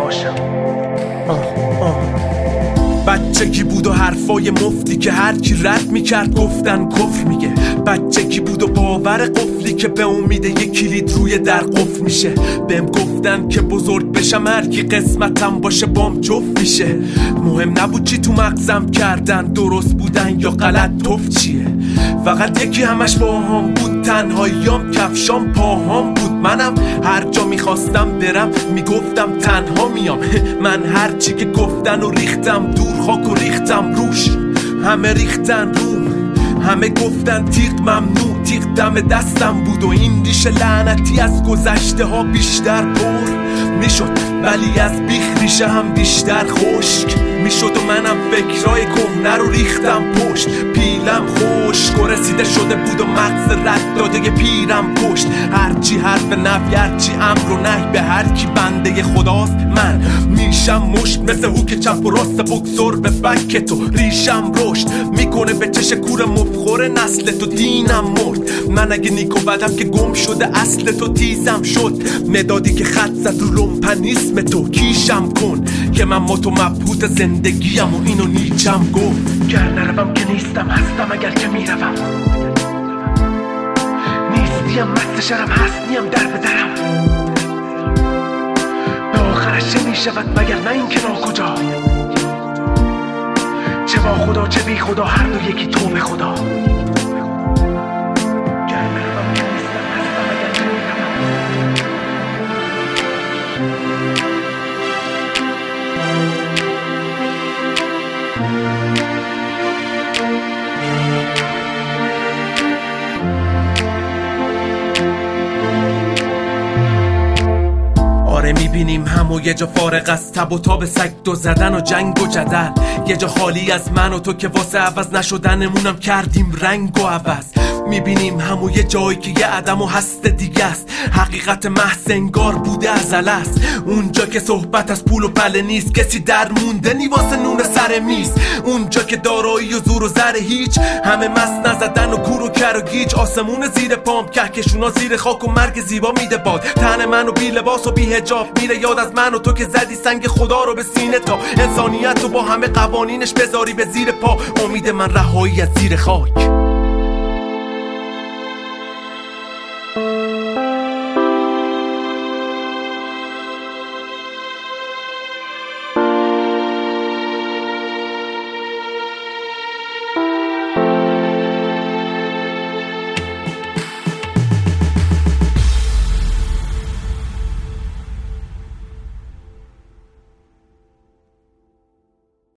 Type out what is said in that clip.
باشم. بچگی بود و حرفای مفتی که هر کی رد میکرد گفتن کفر میگه. بچگی بود و باور قفلی که به امید یک کلید روی در قفل میشه. بهم گفتن که بزرگ بشم هر کی قسمتم باشه بام جفت میشه. مهم نبود چی تو مغزم کردن، درست بودن یا غلط توف چیه. فقط یکی همش باهام بود، تنهاییام کفشام پاهام بود. منم هر جا میخواستم برم میگفتم تنها میام. من هر چی که گفتن و ریختم دور، خاک و ریختم روش. همه ریختن روم، همه گفتن تیغ ممنوع. تیغ دم دستم بود و این ریشه لعنتی از گذشته ها بیشتر پر میشد، ولی از بیخ ریشه هم بیشتر خشک میشد. و منم فکرای کهنه رو ریختم پشت. پیلم خشک و رسیده شده بود و مغز رد داده پیرم پشت. هرچی حرف نفی، هرچی امر و نهی، به هر کی بنده خداست من میشم مشت. مثل هوک چپ و راست بکسور به بک تو ریشم رشد میکنه به چش کور مفخور نسل تو. دینم مرد من اگه نیکو بدم که گم شده اصل تو. تیزم شد مدادی که خط زد رو لومپنیسم تو. کیشم کن که من متو مبهوت زندگیم و اینو نیچم گفت. گر نروم که نیستم، هستم اگر که میروم. نیستیم مست شرم، هستیم در بدرم. به آخرش چه میشود مگر نه این که ناکجا. چه با خدا چه بی خدا، هر دو یکی تو به خدا. آره میبینیم همو یه جا فارغ از تب و تاب سگ دو زدن و جنگ و جدل. یه جا خالی از من و تو که واسه عوض نشدنمونم کردیم رنگ و عوض. میبینیم همو یه جایی که یه عدم و هست دیگه است. حقیقت محض انگار بوده ازل است. اونجا که صحبت از پول و پله نیست، کسی در مونده نی واسه نون سر میز. اونجا که دارایی و زور و زر هیچ، همه مست نزدن و کور و کر و گیج. آسمون زیر پام، کهکشونا زیر خاک و مرگ زیبا میده باد. تن من و بی لباس و بی حجاب میره یاد از من و تو که زدی سنگ خدا رو به سینه تا انسانیت رو با همه قوانینش بذاری به زیر پا. امید من رهایی از زیر خاک.